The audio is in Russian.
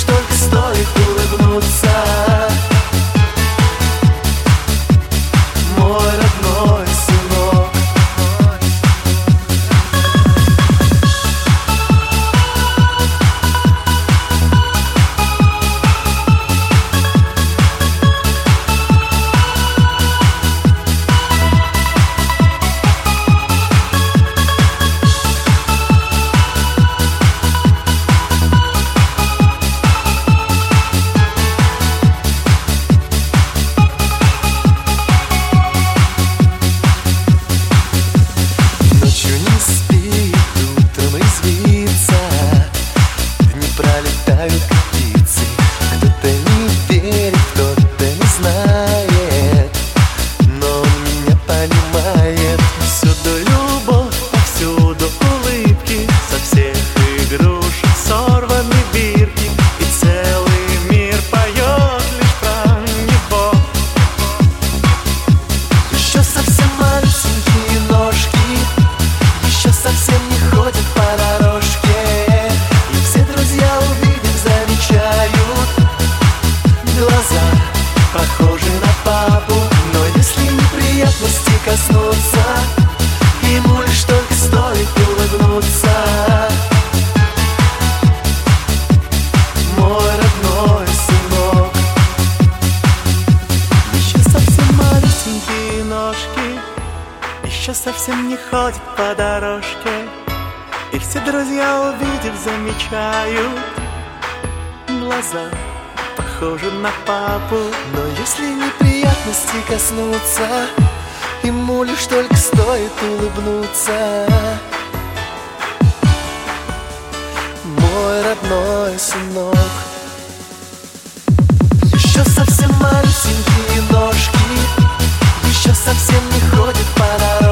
только стоит улыбнуться. Мой родной сынок. Пролетают как птицы. Кто-то не верит, кто-то не знает, но он меня понимает. Всюду любовь, повсюду улыбки, со всех игрушек сорваны бирки, и целый мир поет лишь про него. Еще совсем малюсенькие ножки, еще совсем не ходят по дорожке. Глаза похожи на папу, но если неприятности коснуться, ему лишь только стоит улыбнуться. Мой родной сынок. Еще совсем малюсенькие ножки, еще совсем не ходит по дорожке, и все друзья, увидев, замечают. Глаза похожи на папу, но если неприятности коснуться, ему лишь только стоит улыбнуться. Мой родной сынок. Еще совсем малюсенькие ножки, еще совсем не ходит по дороге.